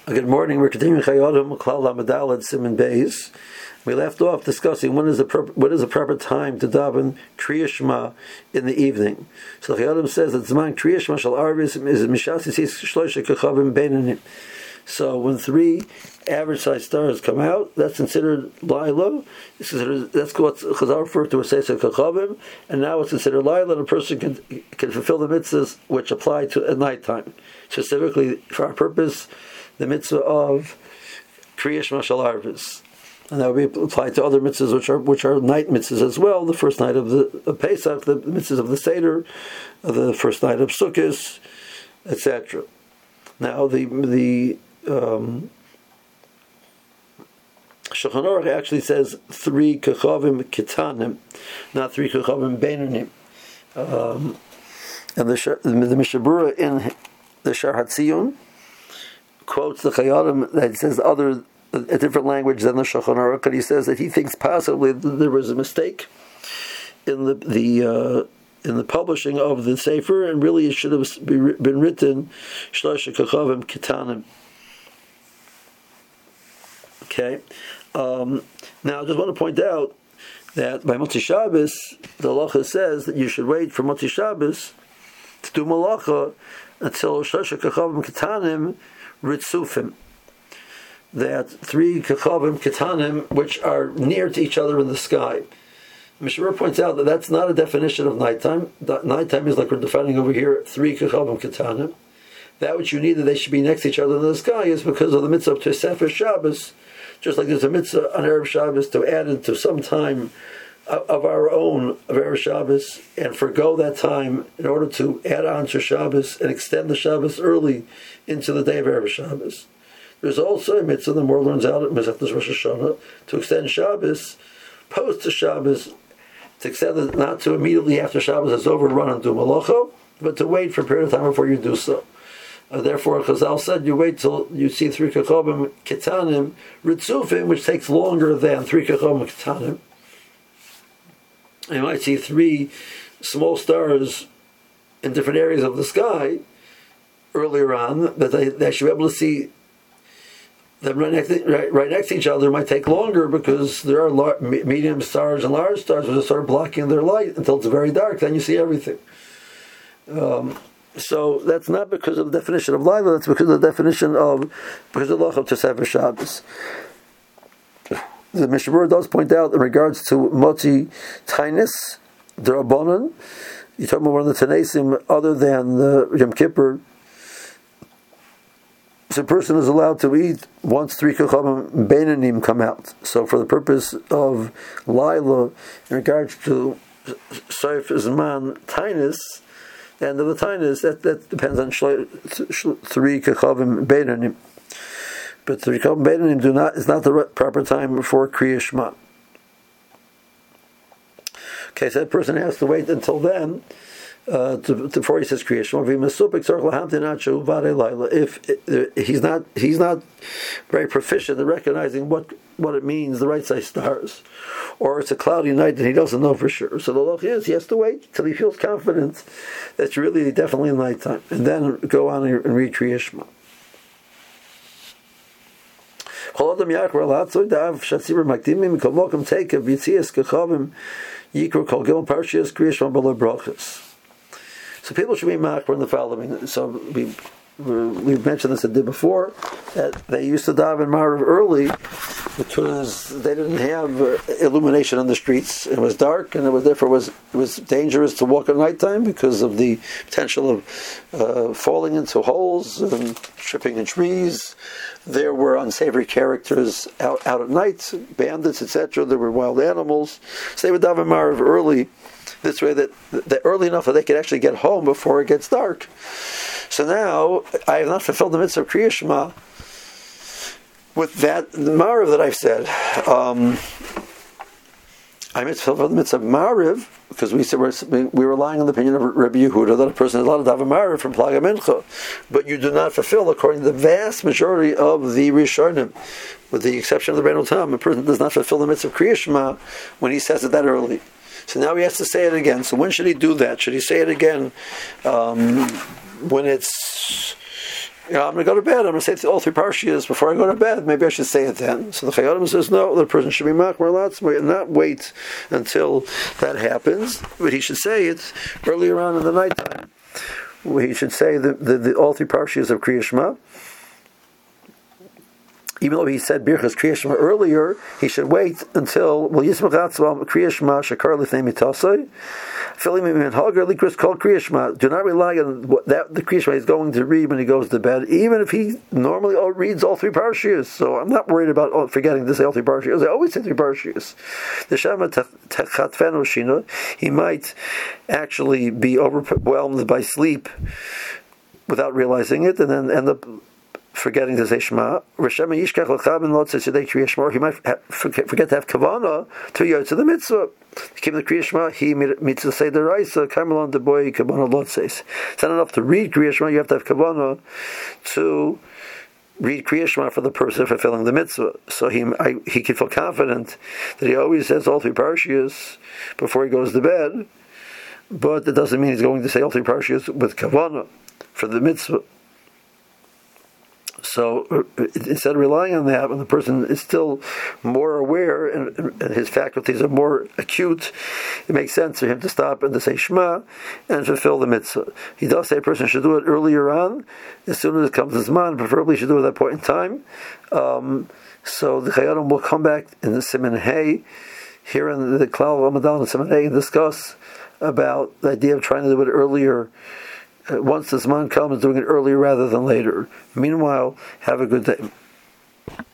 Good morning. We're continuing Chayodim Klal Lamadal Siman Beis. We left off discussing what is the proper time to daven Kriya Shema in the evening. So Chayodim says that Zman Kriya Shema Shal Arvis is Mishas Yisis Shloisha Kachavim Beinanim. So when three average-sized stars come out, that's considered Laila. That's what Chazal referred to as Seisa Kachavim, and now it's considered Laila, and a person can fulfill the mitzvahs which apply to at nighttime. Specifically, for our purpose, the mitzvah of Kriya Shema Shal Arvis. And that would be applied to other mitzvahs which are night mitzvahs as well. The first night of Pesach, the mitzvahs of the Seder, the first night of Sukkot, etc. Now the Shulchan Aruch actually says 3 kachavim ketanim, not 3 kachavim beinanim. And the Mishnah Berurah in the Shar HaTziyun quotes the Chayodim that says a different language than the Shulchan Aruch, and he says that he thinks possibly there was a mistake in the publishing of the Sefer, and really it should have been written Shlosha Kachavim Ketanim. Okay. Now I just want to point out that by Motzi Shabbos, the halacha says that you should wait for Motzi Shabbos to do malacha until Shlosha Kachavim Ketanim Ritzufim. That 3 Kachavim Ketanim which are near to each other in the sky. Mishnah points out that that's not a definition of nighttime. Nighttime is like we're defining over here 3 Kachavim Ketanim. That which you need that they should be next to each other in the sky is because of the mitzvah of Tosefes Shabbos. Just like there's a mitzvah on Erev Shabbos to add into some time of our own of Erev Shabbos and forgo that time in order to add on to Shabbos and extend the Shabbos early into the day of Erev Shabbos. There's also a mitzvah the more learns out at Masechtas Rosh Hashanah to extend Shabbos post to Shabbos, to extend it not to immediately after Shabbos is over run and do malacha, but to wait for a period of time before you do so. Therefore, Chazal said you wait till you see 3 kachavim ketanim ritzufim, which takes longer than 3 kachavim ketanim. You might see 3 small stars in different areas of the sky earlier on, but they should be able to see them right next to each other. Might take longer because there are medium stars and large stars which start blocking their light until it's very dark. Then you see everything. So that's not because of the definition of Laila, that's because of the definition of Tosefes Shabbos. The Mishnah Berurah does point out in regards to Motzi Tainis, the Rabbanan, you're talking about one of the Tanaisim other than the Yom Kippur. So a person is allowed to eat once 3 Kachavim Beinanim come out. So for the purpose of Laila, in regards to Sof Zman Tainis, the end of the Tainis, that depends on 3 Kachavim Beinanim. But 3 Kachavim Beinanim is not the proper time for Kriya Shema. Okay, so that person has to wait until then before he says Kriya Shema. If he's not very proficient in recognizing what it means, the right side stars, or it's a cloudy night and he doesn't know for sure. So the loch is he has to wait till he feels confident that it's really definitely nighttime, and then go on and read Kriya Shema. So people should be makbar in the following. So we've mentioned this a day before, that they used to daven Marav early because they didn't have illumination on the streets. It was dark, and it was dangerous to walk at nighttime because of the potential of falling into holes and tripping in trees. There were unsavory characters out at night, bandits, etc. There were wild animals. So they would daven Marav early, this way that early enough that they could actually get home before it gets dark. So now I have not fulfilled the mitzvah of Kriya Shema with that Marav that I've said. I fulfilled the mitzvah of Marav because we said we're relying on the opinion of Rabbi Yehuda that a person is allowed to have a Marav from Plaga Mincha, but you do not fulfill according to the vast majority of the Rishonim, with the exception of the Rebbeinu Tam. A person does not fulfill the mitzvah of Kriya Shema when he says it that early. So now he has to say it again. So when should he do that? Should he say it again when it's I'm going to go to bed. I'm going to say all three parshiyos before I go to bed. Maybe I should say it then. So the Chayyim says no. The person should be machmir latzmo and not wait until that happens, but he should say it earlier on in the nighttime. He should say the all three parshiyos of Kriya Shema. Even though he said Birchas Kriya Shema earlier, he should wait until Yismach Atzvam Kriya Shema Shakar Lifnei Mitasai. Filim Hagar Likris called Kriya Shema. Do not rely on that the Kriya Shema he's going to read when he goes to bed, even if he normally reads all three parshiyos. So I'm not worried about forgetting to say all three parshiyos. I always say three parshiyos. The Shema Techatfenu Shina, he might actually be overwhelmed by sleep without realizing it, and then end up forgetting to say Shema. He might forget to have Kavanah to Yotze the mitzvah. He came to Kriya Shema, he mitzvah say the Raisa, Karmelon the boy, Kavanah Lotzes. It's not enough to read Kriya Shema, you have to have Kavanah to read Kriya Shema for the person fulfilling the mitzvah. So he can feel confident that he always says all three parshiyos before he goes to bed, but that doesn't mean he's going to say all three parshiyos with Kavanah for the mitzvah. So instead of relying on that, when the person is still more aware and his faculties are more acute, it makes sense for him to stop and to say Shema and fulfill the mitzvah. He does say a person should do it earlier on, as soon as it comes to Zman, preferably should do it at that point in time. So the Chayyim will come back in the Siman Hay, here in the Klal Ramadan and Siman Hay, and discuss about the idea of trying to do it earlier. Once the Zman comes, doing it earlier rather than later. Meanwhile, have a good day.